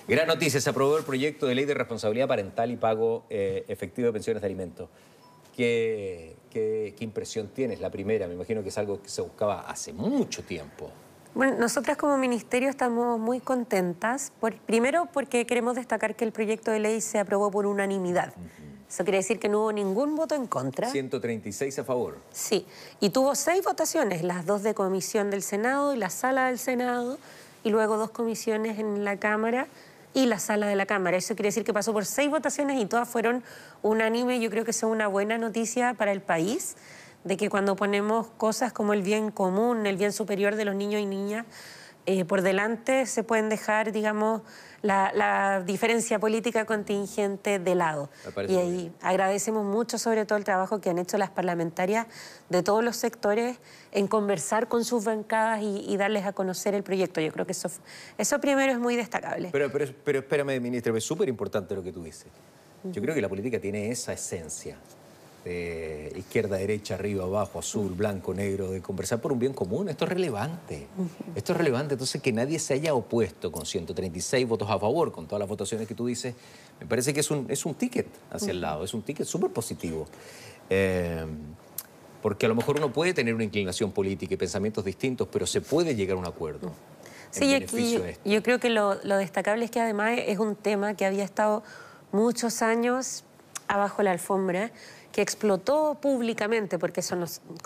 Gran noticia, se aprobó el proyecto de ley de responsabilidad parental y pago efectivo de pensiones de alimentos. ¿Qué impresión tienes? La primera, me imagino que es algo que se buscaba hace mucho tiempo. Bueno, nosotras como ministerio estamos muy contentas. Primero porque queremos destacar que el proyecto de ley se aprobó por unanimidad. Eso quiere decir que no hubo ningún voto en contra. 136 a favor. Sí, y tuvo 6 votaciones, las 2 de comisión del Senado y la sala del Senado, y luego 2 comisiones en la Cámara y la sala de la Cámara. Eso quiere decir que pasó por 6 votaciones y todas fueron unánimes. Yo creo que eso es una buena noticia para el país, de que cuando ponemos cosas como el bien común, el bien superior de los niños y niñas, por delante se pueden dejar, digamos, la diferencia política contingente de lado. Y ahí agradecemos mucho sobre todo el trabajo que han hecho las parlamentarias de todos los sectores en conversar con sus bancadas y darles a conocer el proyecto. Yo creo que eso primero es muy destacable. Pero espérame, ministra, es súper importante lo que tú dices. Yo creo que la política tiene esa esencia de izquierda, derecha, arriba, abajo, azul, blanco, negro, de conversar por un bien común. Esto es relevante. Esto es relevante. Entonces, que nadie se haya opuesto con 136 votos a favor, con todas las votaciones que tú dices, me parece que es un ticket hacia el lado. Es un ticket súper positivo. Porque a lo mejor uno puede tener una inclinación política y pensamientos distintos, pero se puede llegar a un acuerdo. Sí, aquí yo creo que lo destacable es que además es un tema que había estado muchos años abajo la alfombra, que explotó públicamente, porque eso no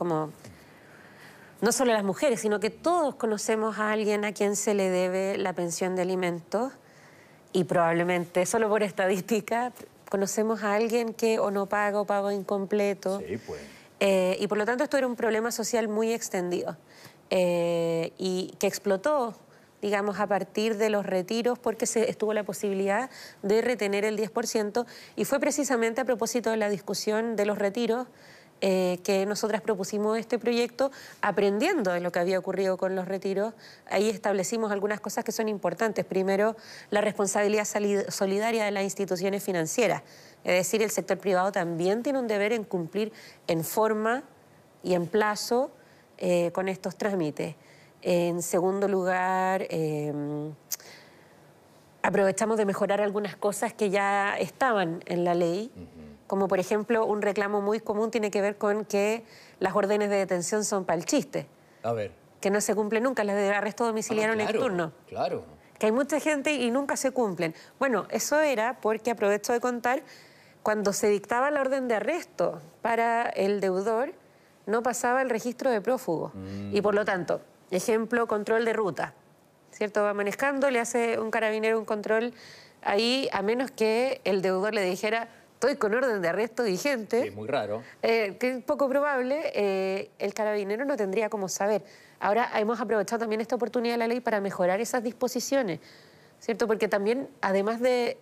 solo las mujeres, sino que todos conocemos a alguien a quien se le debe la pensión de alimentos, y probablemente, solo por estadística, conocemos a alguien que o no paga o paga incompleto. Sí, pues. Y por lo tanto esto era un problema social muy extendido y que explotó, digamos, a partir de los retiros, porque estuvo la posibilidad de retener el 10%, y fue precisamente a propósito de la discusión de los retiros que nosotras propusimos este proyecto, aprendiendo de lo que había ocurrido con los retiros. Ahí establecimos algunas cosas que son importantes. Primero, la responsabilidad solidaria de las instituciones financieras. Es decir, el sector privado también tiene un deber en cumplir en forma y en plazo con estos trámites. En segundo lugar, aprovechamos de mejorar algunas cosas que ya estaban en la ley, como por ejemplo un reclamo muy común tiene que ver con que las órdenes de detención son para el chiste. A ver. Que no se cumplen nunca, las de arresto domiciliario nocturno. Claro. Que hay mucha gente y nunca se cumplen. Bueno, eso era porque, aprovecho de contar, cuando se dictaba la orden de arresto para el deudor, no pasaba el registro de prófugo. Y por lo tanto, ejemplo, control de ruta, ¿cierto? Va manejando, le hace un carabinero un control ahí, a menos que el deudor le dijera, estoy con orden de arresto vigente. Sí, es muy raro. Que es poco probable, el carabinero no tendría cómo saber. Ahora hemos aprovechado también esta oportunidad de la ley para mejorar esas disposiciones, ¿cierto? Porque también, además del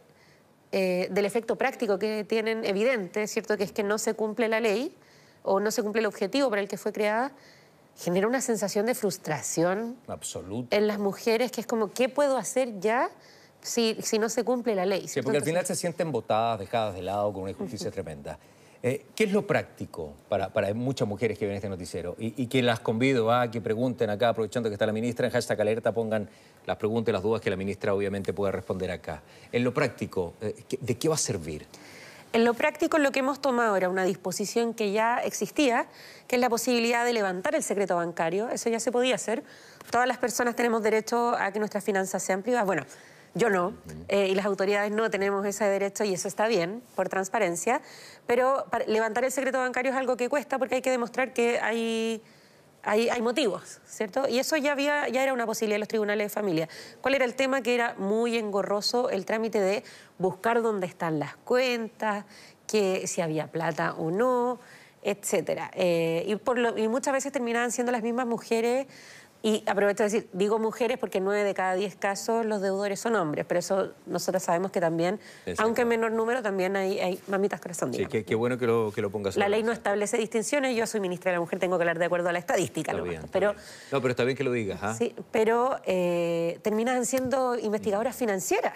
efecto práctico que tienen evidente, ¿cierto? Que es que no se cumple la ley o no se cumple el objetivo para el que fue creada, genera una sensación de frustración absoluta en las mujeres, que es como, ¿qué puedo hacer ya si no se cumple la ley? Sí, porque al final se sienten botadas, dejadas de lado, con una injusticia tremenda. ¿Qué es lo práctico para muchas mujeres que ven este noticiero? Y que las convido a que pregunten acá, aprovechando que está la ministra, en #alerta pongan las preguntas y las dudas que la ministra obviamente puede responder acá. En lo práctico, ¿de qué va a servir? En lo práctico, lo que hemos tomado era una disposición que ya existía, que es la posibilidad de levantar el secreto bancario. Eso ya se podía hacer. Todas las personas tenemos derecho a que nuestras finanzas sean privadas. Bueno, yo no, y las autoridades no tenemos ese derecho, y eso está bien, por transparencia, pero levantar el secreto bancario es algo que cuesta, porque hay que demostrar que hay motivos, ¿cierto? Y eso ya era una posibilidad en los tribunales de familia. ¿Cuál era el tema? Que era muy engorroso el trámite de buscar dónde están las cuentas, que si había plata o no, etcétera. Y muchas veces terminaban siendo las mismas mujeres. Y aprovecho de decir, digo mujeres porque 9 de cada 10 casos los deudores son hombres, pero eso nosotros sabemos que también, aunque en menor número, también hay mamitas corazón. Sí, qué bueno que lo pongas. La ley no establece distinciones, yo soy ministra de la mujer, tengo que hablar de acuerdo a la estadística. Está bien. No, pero está bien que lo digas. Sí, pero terminan siendo investigadoras financieras.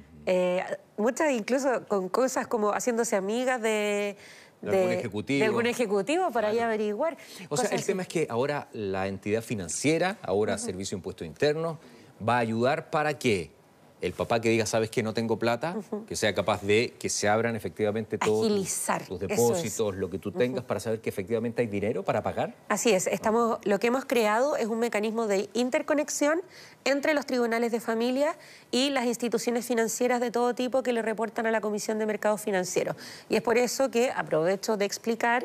Muchas incluso con cosas como haciéndose amigas de algún ejecutivo para ir a averiguar. O sea, el tema es que ahora la entidad financiera, ahora Servicio de Impuestos Internos, va a ayudar para que el papá que diga, ¿sabes qué? No tengo plata, que sea capaz de que se abran efectivamente todos tus depósitos, lo que tú tengas, para saber que efectivamente hay dinero para pagar. Así es, lo que hemos creado es un mecanismo de interconexión entre los tribunales de familia y las instituciones financieras de todo tipo que le reportan a la Comisión de Mercados Financieros. Y es por eso que aprovecho de explicar,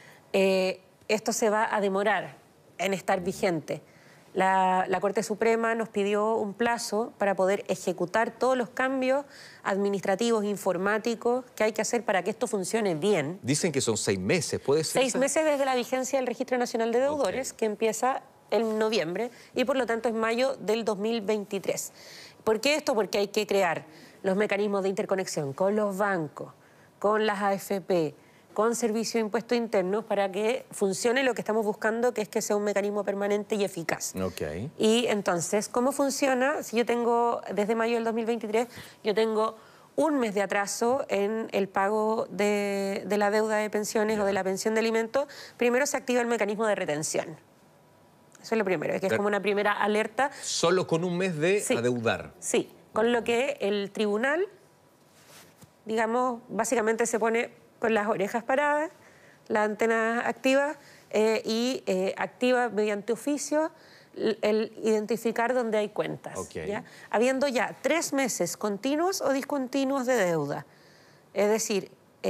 esto se va a demorar en estar vigente. La Corte Suprema nos pidió un plazo para poder ejecutar todos los cambios administrativos, informáticos que hay que hacer para que esto funcione bien. Dicen que son 6 meses, ¿puede ser? 6 meses desde la vigencia del Registro Nacional de Deudores, que empieza en noviembre y por lo tanto es mayo del 2023. ¿Por qué esto? Porque hay que crear los mecanismos de interconexión con los bancos, con las AFP, con Servicio de Impuestos Internos para que funcione lo que estamos buscando, que es que sea un mecanismo permanente y eficaz. Y entonces, ¿cómo funciona? Si yo tengo, desde mayo del 2023, yo tengo un mes de atraso en el pago de la deuda de pensiones o de la pensión de alimentos, primero se activa el mecanismo de retención. Eso es lo primero, es que es como una primera alerta. ¿Solo con un mes de adeudar? Sí, con lo que el tribunal, digamos, básicamente se pone con las orejas paradas, la antena activa y activa mediante oficio el identificar dónde hay cuentas. ¿Ya? Habiendo ya 3 meses continuos o discontinuos de deuda. Es decir,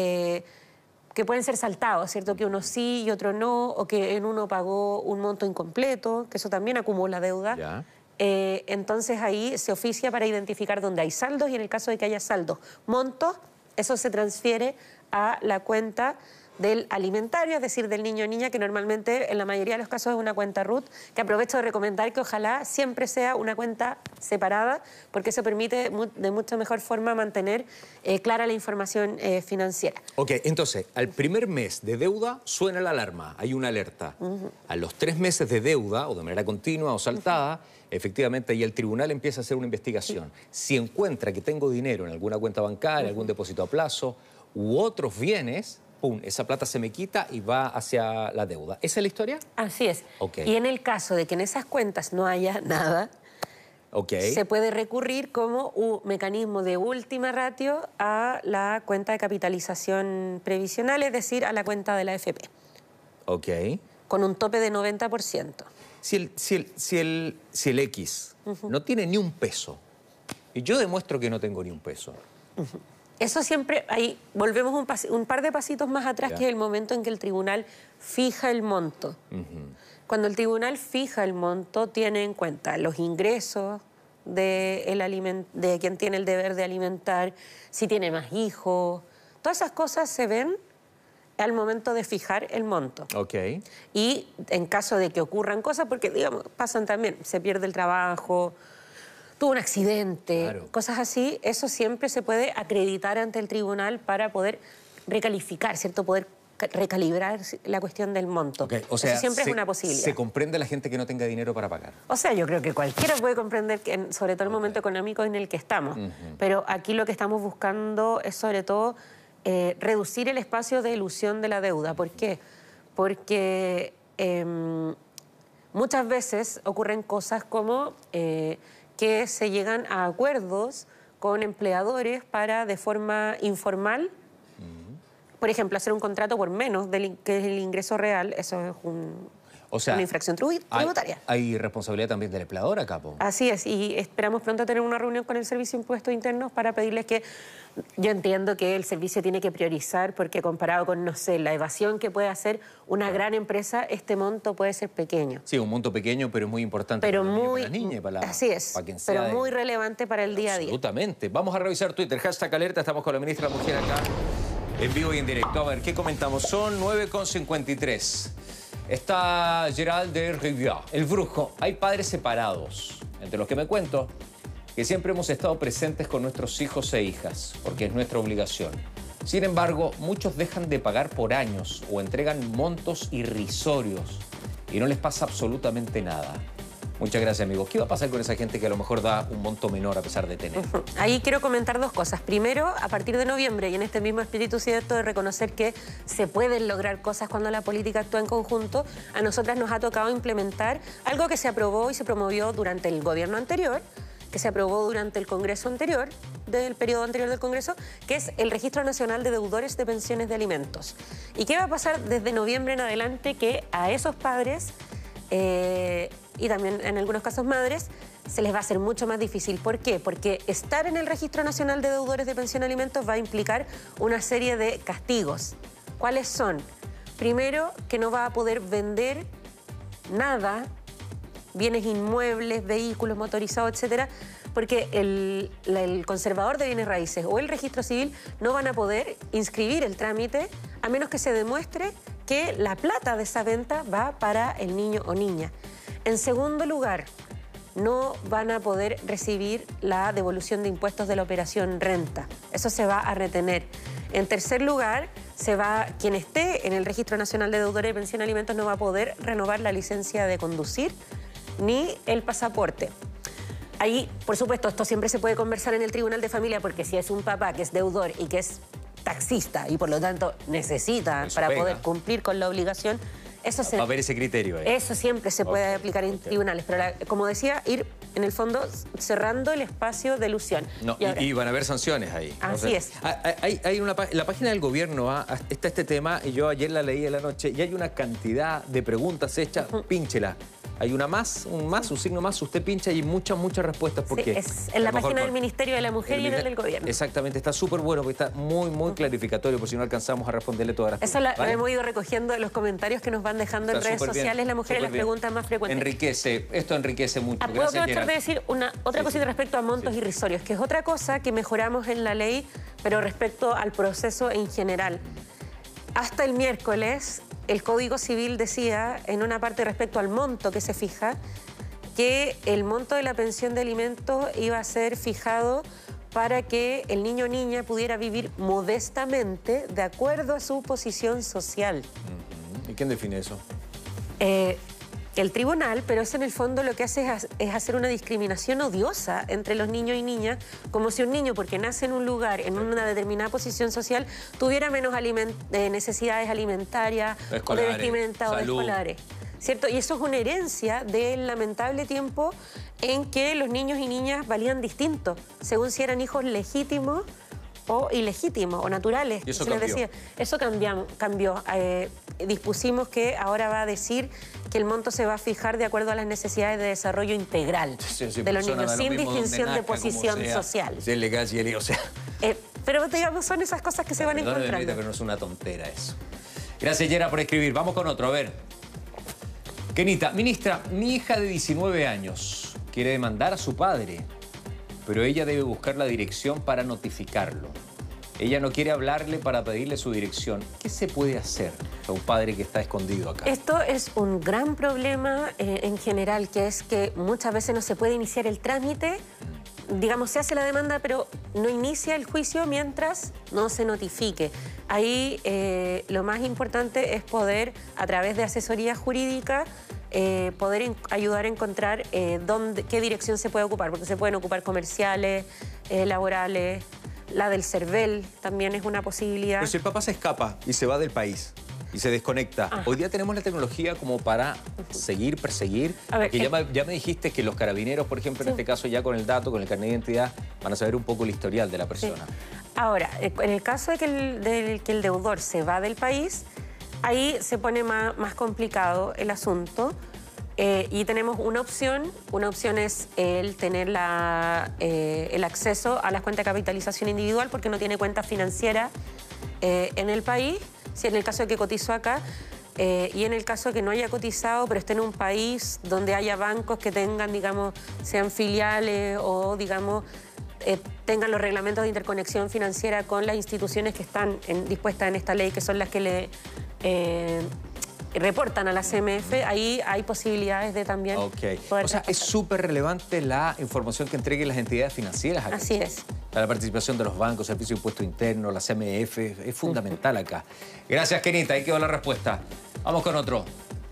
que pueden ser saltados, ¿cierto? Que uno sí y otro no, o que en uno pagó un monto incompleto, que eso también acumula deuda. Entonces ahí se oficia para identificar dónde hay saldos y en el caso de que haya saldos, montos, eso se transfiere a la cuenta del alimentario, es decir, del niño o niña, que normalmente en la mayoría de los casos es una cuenta RUT, que aprovecho de recomendar que ojalá siempre sea una cuenta separada, porque eso permite de mucha mejor forma mantener clara la información financiera. Ok, entonces, al primer mes de deuda suena la alarma, hay una alerta. A los 3 meses de deuda, o de manera continua o saltada, efectivamente ahí el tribunal empieza a hacer una investigación. Si encuentra que tengo dinero en alguna cuenta bancaria, algún depósito a plazo u otros bienes, ¡pum!, esa plata se me quita y va hacia la deuda. ¿Esa es la historia? Así es. Y en el caso de que en esas cuentas no haya nada, se puede recurrir como un mecanismo de última ratio a la cuenta de capitalización previsional, es decir, a la cuenta de la AFP. Con un tope de 90%. Si el X no tiene ni un peso, y yo demuestro que no tengo ni un peso, eso siempre, ahí volvemos un par de pasitos más atrás, que es el momento en que el tribunal fija el monto. Cuando el tribunal fija el monto, tiene en cuenta los ingresos de quien tiene el deber de alimentar, si tiene más hijos, todas esas cosas se ven al momento de fijar el monto. Y en caso de que ocurran cosas, porque digamos, pasan también, se pierde el trabajo, tuvo un accidente, cosas así, eso siempre se puede acreditar ante el tribunal para poder recalificar, ¿cierto? Poder recalibrar la cuestión del monto. O sea, eso siempre es una posibilidad. ¿Se comprende a la gente que no tenga dinero para pagar? O sea, yo creo que cualquiera puede comprender, que, sobre todo el momento económico en el que estamos. Pero aquí lo que estamos buscando es sobre todo reducir el espacio de elusión de la deuda. ¿Por qué? Porque muchas veces ocurren cosas como que se llegan a acuerdos con empleadores para, de forma informal, por ejemplo, hacer un contrato por menos que es el ingreso real. Eso es una infracción tributaria. Hay responsabilidad también del empleador acá, po. Así es, y esperamos pronto tener una reunión con el Servicio de Impuestos Internos para pedirles que... Yo entiendo que el servicio tiene que priorizar, porque comparado con, no sé, la evasión que puede hacer una gran empresa, este monto puede ser pequeño. Sí, un monto pequeño, pero es muy importante para la niña y para la... Así es, pero muy relevante para el día a día. Absolutamente. Vamos a revisar Twitter, hashtag alerta, estamos con la ministra de la Mujer acá, en vivo y en directo. A ver, ¿qué comentamos? Son 9:53. Está Gerald de Rivière, el brujo. Hay padres separados, entre los que me cuento, que siempre hemos estado presentes con nuestros hijos e hijas, porque es nuestra obligación. Sin embargo, muchos dejan de pagar por años o entregan montos irrisorios y no les pasa absolutamente nada. Muchas gracias, amigos. ¿Qué va a pasar con esa gente que a lo mejor da un monto menor a pesar de tener? Ahí quiero comentar 2 cosas. Primero, a partir de noviembre, y en este mismo espíritu cierto de reconocer que se pueden lograr cosas cuando la política actúa en conjunto, a nosotras nos ha tocado implementar algo que se aprobó y se promovió durante el gobierno anterior, que se aprobó durante el Congreso anterior, del periodo anterior del Congreso, que es el Registro Nacional de Deudores de Pensiones de Alimentos. ¿Y qué va a pasar desde noviembre en adelante? Que a esos padres, y también en algunos casos madres, se les va a hacer mucho más difícil. ¿Por qué? Porque estar en el Registro Nacional de Deudores de Pensión de Alimentos va a implicar una serie de castigos. ¿Cuáles son? Primero, que no va a poder vender nada, bienes inmuebles, vehículos motorizados, etcétera, porque el conservador de bienes raíces o el registro civil no van a poder inscribir el trámite a menos que se demuestre que la plata de esa venta va para el niño o niña. En segundo lugar, no van a poder recibir la devolución de impuestos de la operación renta. Eso se va a retener. En tercer lugar, quien esté en el Registro Nacional de Deudores de Pensión de Alimentos no va a poder renovar la licencia de conducir ni el pasaporte. Ahí, por supuesto, esto siempre se puede conversar en el Tribunal de Familia, porque si es un papá que es deudor y que es taxista y por lo tanto necesita para poder cumplir con la obligación, eso va a haber ese criterio. Eso siempre se puede aplicar en tribunales, pero como decía, ir en el fondo cerrando el espacio de elusión. No, y van a haber sanciones ahí. Así es. La página del gobierno está este tema, y yo ayer la leí en la noche, y hay una cantidad de preguntas hechas, pínchela. Hay un signo más, usted pincha y hay muchas respuestas. Porque es en la página del Ministerio de la Mujer y en el del Gobierno. Exactamente, está súper bueno porque está muy clarificatorio, por si no alcanzamos a responderle todas las preguntas. Eso lo hemos ido recogiendo de los comentarios que nos van dejando en redes sociales la mujer y las preguntas más frecuentes. Esto enriquece mucho. Puedo aprovechar de decir otra cosita respecto a montos irrisorios, que es otra cosa que mejoramos en la ley, pero respecto al proceso en general. Hasta el miércoles, el Código Civil decía, en una parte respecto al monto que se fija, que el monto de la pensión de alimentos iba a ser fijado para que el niño o niña pudiera vivir modestamente de acuerdo a su posición social. ¿Y quién define eso? El tribunal, pero eso en el fondo lo que hace es hacer una discriminación odiosa entre los niños y niñas, como si un niño, porque nace en un lugar, en una determinada posición social, tuviera menos necesidades alimentarias, o de vestimenta o de escolares. ¿Cierto? Y eso es una herencia del lamentable tiempo en que los niños y niñas valían distinto, según si eran hijos legítimos o ilegítimos o naturales. ¿Y eso cambió? Eso cambió. Dispusimos que ahora va a decir que el monto se va a fijar de acuerdo a las necesidades de desarrollo integral de los niños, sin distinción de posición social. Si es legal, si es legal, o sea... pero digamos, son esas cosas que se van encontrando. Pero no es una tontera eso. Gracias, Yera, por escribir. Vamos con otro, a ver. Kenita, ministra, mi hija de 19 años quiere demandar a su padre, pero ella debe buscar la dirección para notificarlo. Ella no quiere hablarle para pedirle su dirección. ¿Qué se puede hacer a un padre que está escondido acá? Esto es un gran problema en general, que es que muchas veces no se puede iniciar el trámite. Digamos, se hace la demanda, pero no inicia el juicio mientras no se notifique. Ahí lo más importante es poder, a través de asesoría jurídica, poder ayudar a encontrar qué dirección se puede ocupar, porque se pueden ocupar comerciales, laborales, la del CERVEL también es una posibilidad. Pero si el papá se escapa y se va del país y se desconecta, hoy día tenemos la tecnología como para perseguir. Porque ya me dijiste que los carabineros, por ejemplo, en este caso ya con el dato, con el carnet de identidad, van a saber un poco el historial de la persona. Ahora, en el caso de que el deudor se va del país, ahí se pone más complicado el asunto. Y tenemos una opción es el tener el acceso a las cuentas de capitalización individual porque no tiene cuenta financiera en el país, si en el caso de que cotizó acá, y en el caso de que no haya cotizado pero esté en un país donde haya bancos que tengan, digamos, sean filiales o, digamos, tengan los reglamentos de interconexión financiera con las instituciones que están dispuestas en esta ley, que son las que le... reportan a la CMF, ahí hay posibilidades de también poder... O sea, es súper relevante la información que entreguen las entidades financieras acá. Así es. Para la participación de los bancos, Servicio de Impuesto Interno, la CMF, es fundamental acá. Gracias, Kenita, ahí quedó la respuesta. Vamos con otro.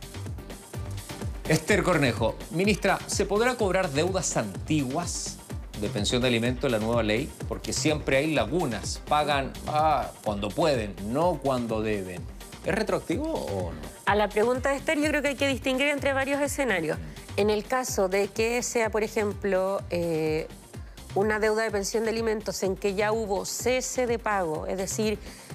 Esther Cornejo, ministra, ¿se podrá cobrar deudas antiguas de pensión de alimentos en la nueva ley? Porque siempre hay lagunas, pagan cuando pueden, no cuando deben. ¿Es retroactivo o no? A la pregunta de Esther, yo creo que hay que distinguir entre varios escenarios. En el caso de que sea, por ejemplo, una deuda de pensión de alimentos en que ya hubo cese de pago, es decir,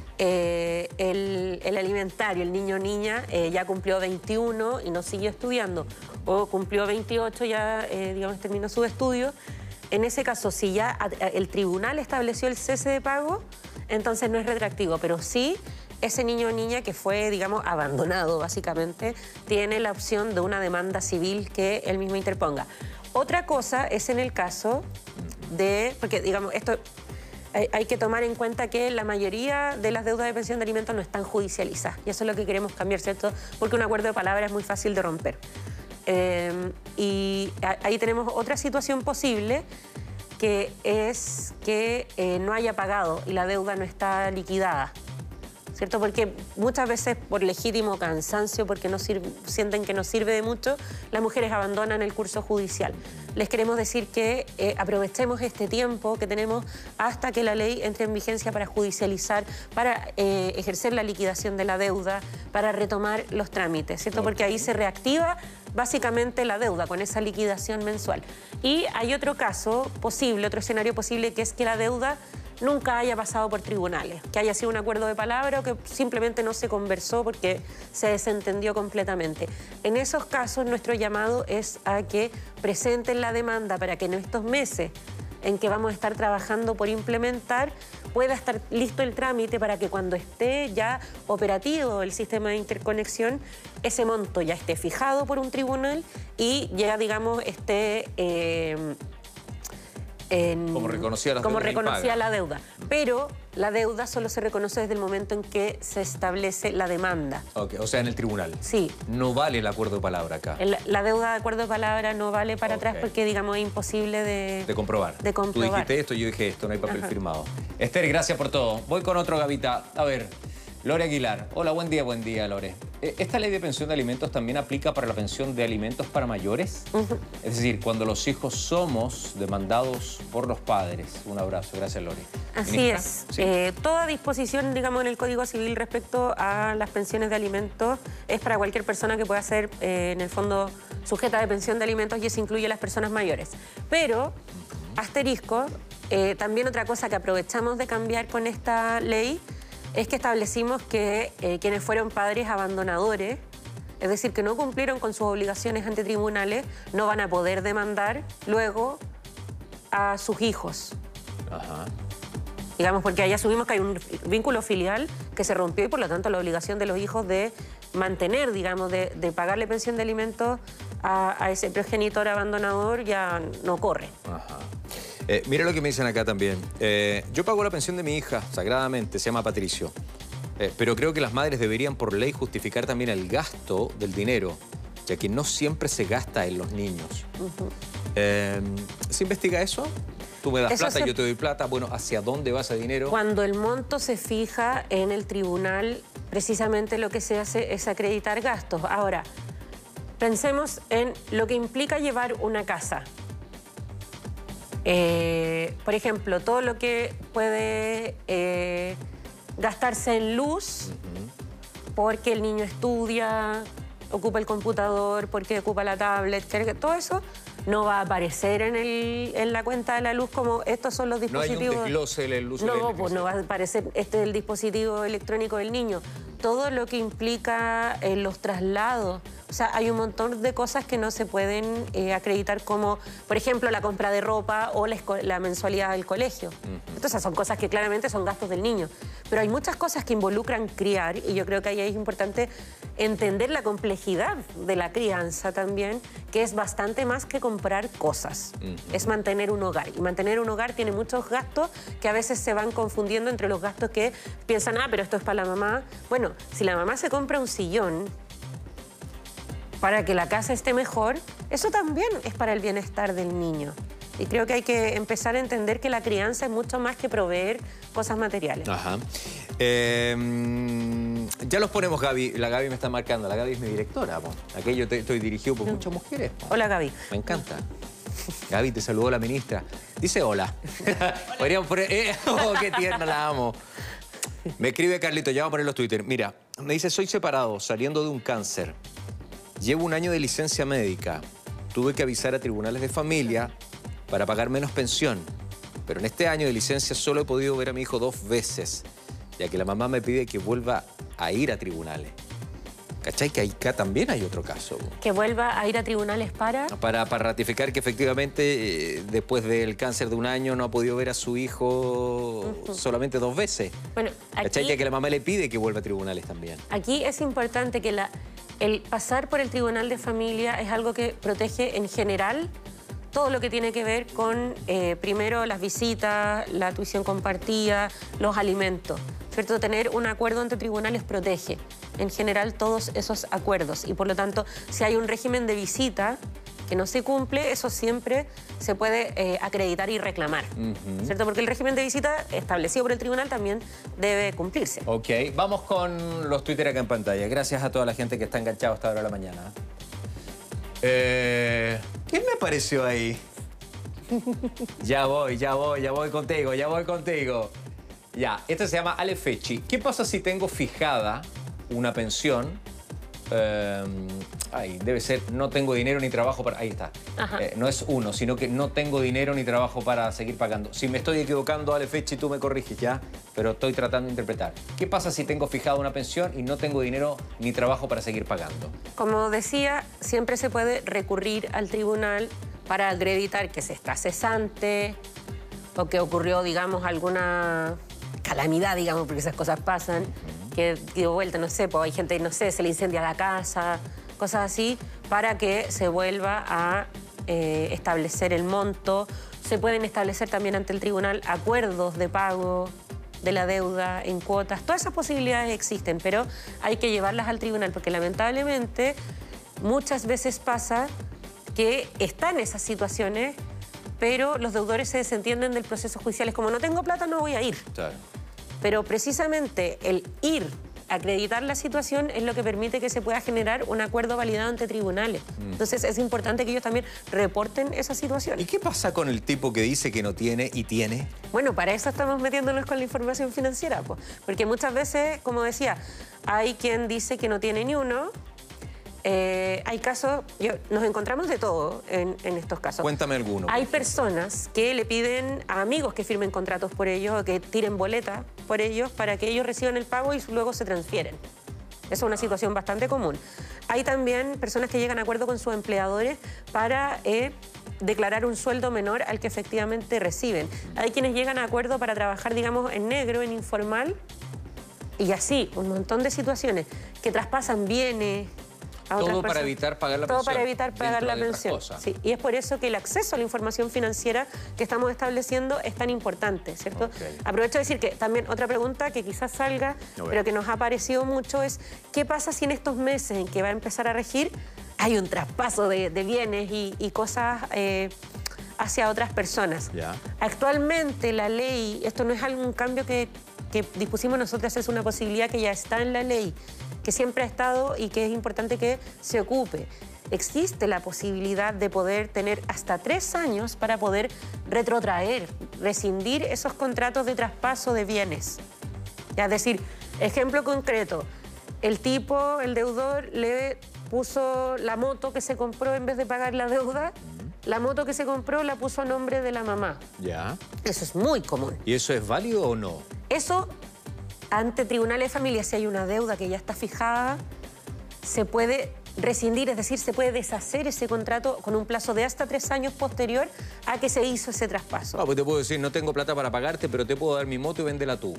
el alimentario, el niño o niña, ya cumplió 21 y no siguió estudiando, o cumplió 28, ya digamos, terminó sus estudios. En ese caso, si ya el tribunal estableció el cese de pago, entonces no es retroactivo, pero sí ese niño o niña que fue, digamos, abandonado, básicamente, tiene la opción de una demanda civil que él mismo interponga. Otra cosa es en el caso de, porque, digamos, esto hay que tomar en cuenta que la mayoría de las deudas de pensión de alimentos no están judicializadas, y eso es lo que queremos cambiar, ¿cierto? Porque un acuerdo de palabra es muy fácil de romper. Y ahí tenemos otra situación posible, que es que no haya pagado y la deuda no está liquidada, ¿cierto? Porque muchas veces por legítimo cansancio, porque no sienten que no sirve de mucho, las mujeres abandonan el curso judicial. Les queremos decir que aprovechemos este tiempo que tenemos hasta que la ley entre en vigencia para judicializar, para ejercer la liquidación de la deuda, para retomar los trámites, ¿cierto? Porque ahí se reactiva básicamente la deuda con esa liquidación mensual. Y hay otro caso posible, otro escenario posible, que es que la deuda nunca haya pasado por tribunales, que haya sido un acuerdo de palabra o que simplemente no se conversó porque se desentendió completamente. En esos casos, nuestro llamado es a que presenten la demanda para que en estos meses en que vamos a estar trabajando por implementar, pueda estar listo el trámite para que cuando esté ya operativo el sistema de interconexión, ese monto ya esté fijado por un tribunal y ya, digamos, esté como reconocía la deuda. Pero la deuda solo se reconoce desde el momento en que se establece la demanda. Okay, o sea, en el tribunal. Sí. No vale el acuerdo de palabra acá. La deuda de acuerdo de palabra no vale para atrás porque, digamos, es imposible de comprobar. Tú dijiste esto, yo dije esto, no hay papel firmado. Esther, gracias por todo. Voy con otro, Gavita. A ver, Lore Aguilar. Hola, buen día, Lore. ¿Esta ley de pensión de alimentos también aplica para la pensión de alimentos para mayores? Es decir, cuando los hijos somos demandados por los padres. Un abrazo. Gracias, Lore. Así es. Sí. Toda disposición, digamos, en el Código Civil respecto a las pensiones de alimentos es para cualquier persona que pueda ser, en el fondo, sujeta de pensión de alimentos, y eso incluye a las personas mayores. Pero, asterisco, también otra cosa que aprovechamos de cambiar con esta ley es que establecimos que quienes fueron padres abandonadores, es decir, que no cumplieron con sus obligaciones ante tribunales, no van a poder demandar luego a sus hijos. Ajá. Digamos, porque ahí asumimos que hay un vínculo filial que se rompió y por lo tanto la obligación de los hijos de mantener, digamos, de pagarle pensión de alimentos a ese progenitor abandonador ya no corre. Ajá. Mira lo que me dicen acá también. Yo pago la pensión de mi hija, sagradamente, se llama Patricio. Pero creo que las madres deberían por ley justificar también el gasto del dinero, ya que no siempre se gasta en los niños. ¿Se investiga eso? Tú me das plata, yo te doy plata. Bueno, ¿hacia dónde va ese dinero? Cuando el monto se fija en el tribunal, precisamente lo que se hace es acreditar gastos. Ahora, pensemos en lo que implica llevar una casa. Por ejemplo, todo lo que puede gastarse en luz, porque el niño estudia, ocupa el computador, porque ocupa la tablet, todo eso no va a aparecer en la cuenta de la luz como estos son los dispositivos. No hay un desglose del uso No, pues no va a aparecer este es el dispositivo electrónico del niño. Todo lo que implica los traslados. O sea, hay un montón de cosas que no se pueden acreditar como, por ejemplo, la compra de ropa o la mensualidad del colegio. Entonces, son cosas que claramente son gastos del niño. Pero hay muchas cosas que involucran criar y yo creo que ahí es importante entender la complejidad de la crianza también, que es bastante más que comprar cosas. Es mantener un hogar. Y mantener un hogar tiene muchos gastos que a veces se van confundiendo entre los gastos que piensan, pero esto es para la mamá. Bueno, si la mamá se compra un sillón para que la casa esté mejor, eso también es para el bienestar del niño. Y creo que hay que empezar a entender que la crianza es mucho más que proveer cosas materiales. Ajá. Ya los ponemos, Gaby. La Gaby me está marcando. La Gaby es mi directora. Aquí yo estoy dirigido por muchas mujeres. Hola, Gaby. Me encanta. Gaby, te saludó la ministra. Dice hola. Podríamos poner... oh, qué tierna, la amo. Me escribe Carlito, ya vamos a poner los Twitter. Mira, Me dice, soy separado, saliendo de un cáncer. Llevo un año de licencia médica. Tuve que avisar a tribunales de familia para pagar menos pensión. Pero en este año de licencia solo he podido ver a mi hijo 2 veces, ya que la mamá me pide que vuelva a ir a tribunales. ¿Cachai? Que acá también hay otro caso. Que vuelva a ir a tribunales Para ratificar que efectivamente después del cáncer de un año no ha podido ver a su hijo solamente 2 veces. Bueno, ¿cachai? Que la mamá le pide que vuelva a tribunales también. Aquí es importante que el pasar por el tribunal de familia es algo que protege en general todo lo que tiene que ver con, primero, las visitas, la tuición compartida, los alimentos. ¿Cierto? Tener un acuerdo entre tribunales protege en general todos esos acuerdos y por lo tanto si hay un régimen de visita que no se cumple, eso siempre se puede acreditar y reclamar, ¿cierto? Porque el régimen de visita establecido por el tribunal también debe cumplirse. Ok, vamos con los Twitter acá en pantalla. Gracias a toda la gente que está enganchada hasta ahora de la mañana. ¿Quién me apareció ahí? Ya voy contigo, Ya, este se llama Ale Fechi. ¿Qué pasa si tengo fijada una pensión? Debe ser, no tengo dinero ni trabajo para... Ahí está. No es uno, sino que no tengo dinero ni trabajo para seguir pagando. Si me estoy equivocando, Ale Fechi, tú me corriges ya, pero estoy tratando de interpretar. ¿Qué pasa si tengo fijada una pensión y no tengo dinero ni trabajo para seguir pagando? Como decía, siempre se puede recurrir al tribunal para acreditar que se está cesante o que ocurrió, digamos, alguna calamidad, digamos, porque esas cosas pasan, que dio vuelta, no sé, pues hay gente, no sé, se le incendia la casa, cosas así, para que se vuelva a establecer el monto. Se pueden establecer también ante el tribunal acuerdos de pago de la deuda en cuotas. Todas esas posibilidades existen, pero hay que llevarlas al tribunal, porque lamentablemente muchas veces pasa que están esas situaciones, pero los deudores se desentienden del proceso judicial. Es como, no tengo plata, no voy a ir. Claro. Pero precisamente el ir a acreditar la situación es lo que permite que se pueda generar un acuerdo validado ante tribunales. Entonces es importante que ellos también reporten esa situación. ¿Y qué pasa con el tipo que dice que no tiene y tiene? Bueno, para eso estamos metiéndonos con la información financiera, pues. Porque muchas veces, como decía, hay quien dice que no tiene ni uno. Hay casos, nos encontramos de todo en estos casos. Cuéntame alguno. Hay personas que le piden a amigos que firmen contratos por ellos o que tiren boletas por ellos para que ellos reciban el pago y luego se transfieren. Esa es una situación bastante común. Hay también personas que llegan a acuerdo con sus empleadores para declarar un sueldo menor al que efectivamente reciben. Hay quienes llegan a acuerdo para trabajar, digamos, en negro, en informal, y así, un montón de situaciones que traspasan bienes a otras todo para personas. evitar pagar la pensión. Todo para evitar pagar la pensión. Sí, y es por eso que el acceso a la información financiera que estamos estableciendo es tan importante, ¿cierto? Okay. Aprovecho de decir que también otra pregunta que quizás salga, pero que nos ha parecido mucho es ¿qué pasa si en estos meses en que va a empezar a regir hay un traspaso de bienes y cosas hacia otras personas? Ya. Actualmente la ley, esto no es algún cambio que dispusimos nosotros, es una posibilidad que ya está en la ley, que siempre ha estado y que es importante que se ocupe. Existe la posibilidad de poder tener hasta 3 años para poder retrotraer, rescindir esos contratos de traspaso de bienes. Es decir, ejemplo concreto, el tipo, el deudor, le puso la moto que se compró en vez de pagar la deuda, la moto que se compró la puso a nombre de la mamá. Ya. Eso es muy común. ¿Y eso es válido o no? Eso, ante tribunales de familia, si hay una deuda que ya está fijada, se puede rescindir, es decir, se puede deshacer ese contrato con un plazo de hasta 3 años posterior a que se hizo ese traspaso. Ah, pues te puedo decir, no tengo plata para pagarte, pero te puedo dar mi moto y véndela tú.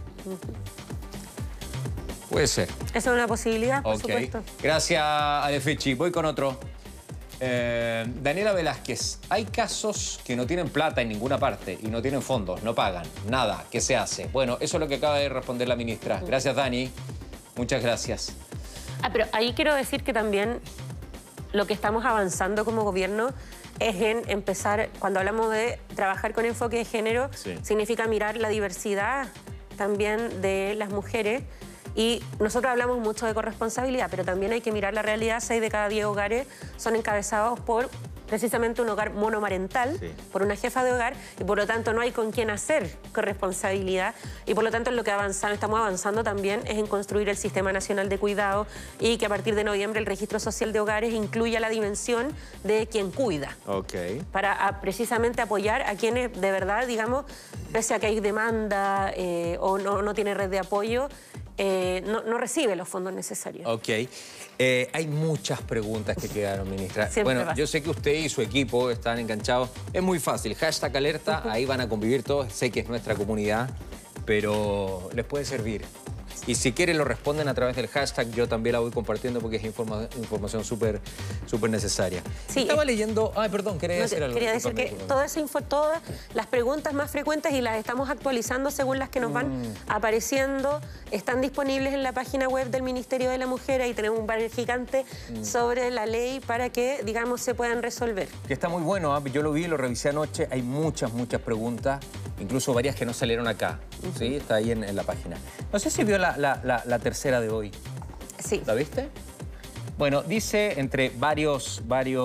Puede ser. Esa es una posibilidad, por supuesto. Gracias, Ale Fechi. Voy con otro. Daniela Velázquez, hay casos que no tienen plata en ninguna parte y no tienen fondos, no pagan, nada, ¿qué se hace? Bueno, eso es lo que acaba de responder la ministra. Gracias, Dani. Muchas gracias. Pero ahí quiero decir que también lo que estamos avanzando como gobierno es en empezar, cuando hablamos de trabajar con enfoque de género, significa mirar la diversidad también de las mujeres. Y nosotros hablamos mucho de corresponsabilidad, pero también hay que mirar la realidad. 6 de cada 10 hogares son encabezados por precisamente un hogar monomarental por una jefa de hogar y por lo tanto no hay con quién hacer corresponsabilidad y por lo tanto en lo que estamos avanzando también es en construir el Sistema Nacional de Cuidado y que a partir de noviembre el Registro Social de Hogares incluya la dimensión de quien cuida. Para precisamente apoyar a quienes de verdad, digamos, pese a que hay demanda o no tiene red de apoyo, no recibe los fondos necesarios. Hay muchas preguntas que quedaron, ministra. Siempre bueno, yo sé que usted y su equipo están enganchados. Es muy fácil, #alerta, ahí van a convivir todos. Sé que es nuestra comunidad, pero les puede servir. Y si quieren lo responden a través del hashtag, yo también la voy compartiendo porque es información súper necesaria. Sí, estaba leyendo... Ay, perdón, quería decir algo. Quería decir que todas las preguntas más frecuentes y las estamos actualizando según las que nos van apareciendo, están disponibles en la página web del Ministerio de la Mujer. Ahí tenemos un banner gigante sobre la ley para que, digamos, se puedan resolver. Que está muy bueno, yo lo vi, lo revisé anoche, hay muchas preguntas, incluso varias que no salieron acá, ¿sí? Está ahí en la página. No sé si vio la tercera de hoy. Sí. ¿La viste? Bueno, dice entre varios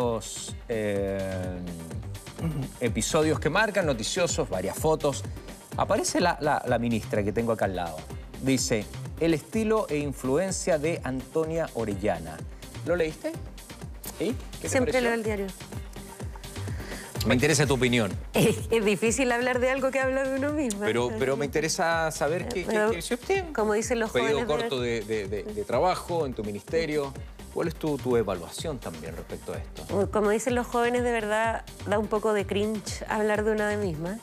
episodios que marcan, noticiosos, varias fotos, aparece la ministra que tengo acá al lado. Dice, el estilo e influencia de Antonia Orellana. ¿Lo leíste? ¿Sí? ¿Qué te Siempre pareció? leo el diario. Me interesa tu opinión. Es difícil hablar de algo que habla de uno mismo. Pero me interesa saber qué dice usted. Como dicen los jóvenes... Periodo corto de trabajo en tu ministerio. ¿Cuál es tu evaluación también respecto a esto? Como dicen los jóvenes, de verdad da un poco de cringe hablar de una misma.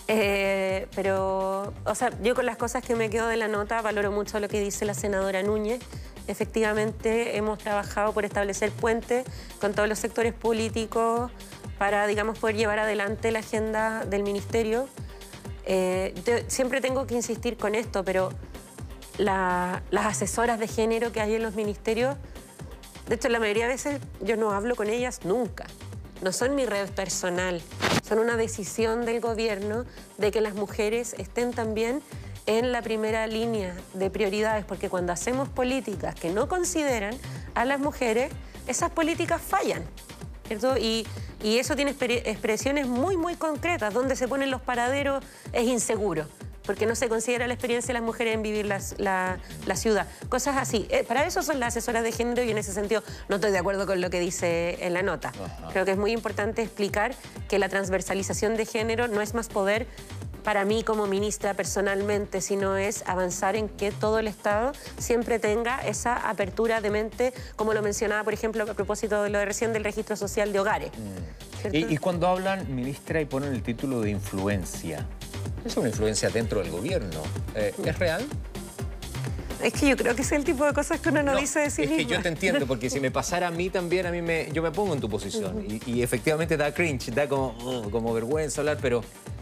Pero, o sea, yo con las cosas que me quedo de la nota valoro mucho lo que dice la senadora Núñez. Efectivamente, hemos trabajado por establecer puentes con todos los sectores políticos para, digamos, poder llevar adelante la agenda del ministerio. Siempre tengo que insistir con esto, pero las asesoras de género que hay en los ministerios, de hecho, la mayoría de veces yo no hablo con ellas nunca. No son mi red personal, son una decisión del gobierno de que las mujeres estén también en la primera línea de prioridades, porque cuando hacemos políticas que no consideran a las mujeres, esas políticas fallan, ¿cierto? Y eso tiene expresiones muy concretas. Donde se ponen los paraderos es inseguro, porque no se considera la experiencia de las mujeres en vivir la ciudad. Cosas así. Para eso son las asesoras de género y en ese sentido no estoy de acuerdo con lo que dice en la nota. Creo que es muy importante explicar que la transversalización de género no es más poder para mí como ministra personalmente, sino es avanzar en que todo el Estado siempre tenga esa apertura de mente, como lo mencionaba, por ejemplo, a propósito de lo de recién del registro social de hogares. Y cuando hablan, ministra, y ponen el título de influencia, ¿es una influencia dentro del gobierno? ¿Es real? Es que yo creo que es el tipo de cosas que uno no dice de sí misma. Es que yo te entiendo, porque si me pasara a mí también, yo me pongo en tu posición. Y efectivamente da cringe, da como vergüenza hablar, pero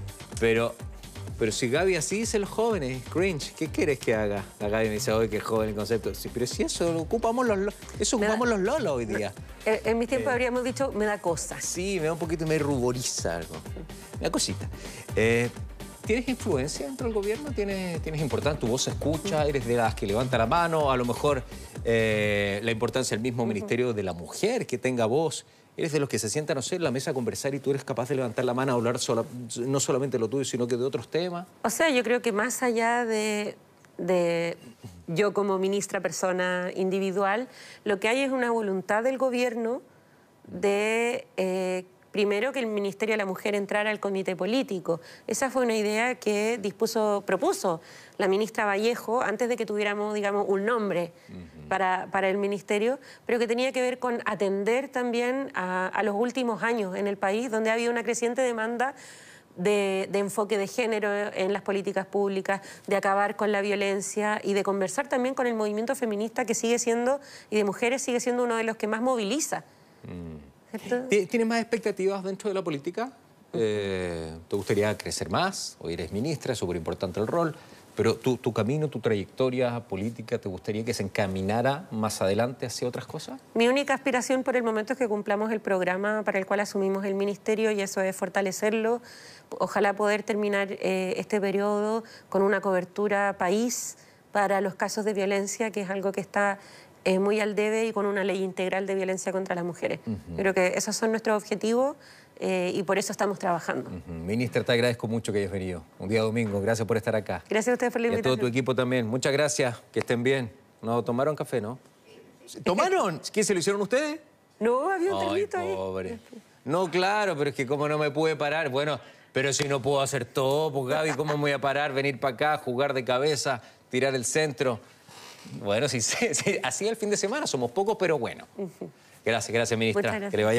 si Gaby así dice los jóvenes, cringe, ¿qué quieres que haga? La Gaby me dice, hoy que joven el concepto. Sí, pero si eso ocupamos los lolos hoy día. En mis tiempos habríamos dicho, me da cosa. Sí, me da un poquito y me ruboriza algo. Me da cosita. ¿Tienes influencia dentro del gobierno? ¿Tienes importancia? ¿Tu voz se escucha? ¿Eres de las que levanta la mano? A lo mejor la importancia del mismo Ministerio de la Mujer, que tenga voz. ¿Eres de los que se sientan, no sé, en la mesa a conversar y tú eres capaz de levantar la mano a hablar no solamente lo tuyo, sino que de otros temas? O sea, yo creo que más allá de yo como ministra, persona individual, lo que hay es una voluntad del gobierno de, primero, que el Ministerio de la Mujer entrara al comité político. Esa fue una idea que propuso la ministra Vallejo antes de que tuviéramos, digamos, un nombre para el ministerio, pero que tenía que ver con atender también a los últimos años en el país, donde había una creciente demanda de enfoque de género en las políticas públicas, de acabar con la violencia y de conversar también con el movimiento feminista que sigue siendo, y de mujeres sigue siendo uno de los que más moviliza. ¿Tienes más expectativas dentro de la política? ¿Te gustaría crecer más? Hoy eres ministra, es súper importante el rol, pero tu camino, tu trayectoria política, ¿te gustaría que se encaminara más adelante hacia otras cosas? Mi única aspiración por el momento es que cumplamos el programa para el cual asumimos el ministerio, y eso es fortalecerlo. Ojalá poder terminar este periodo con una cobertura país para los casos de violencia, que es algo que está muy al debe y con una ley integral de violencia contra las mujeres. Creo que esos son nuestros objetivos y por eso estamos trabajando. Ministra, te agradezco mucho que hayas venido. Un día domingo, gracias por estar acá. Gracias a ustedes por la Y a invitación. todo tu equipo también. Muchas gracias, que estén bien. ¿No tomaron café, no? ¿Tomaron? ¿Qué, se lo hicieron ustedes? No, había un Ay, termito ahí. pobre. No, claro, pero es que como no me pude parar, bueno, pero si no puedo hacer todo, pues Gaby, ¿cómo me voy a parar? Venir para acá, jugar de cabeza, tirar el centro. Bueno, sí, así el fin de semana, somos pocos, pero bueno. Gracias, ministra. Muchas gracias. Que le vaya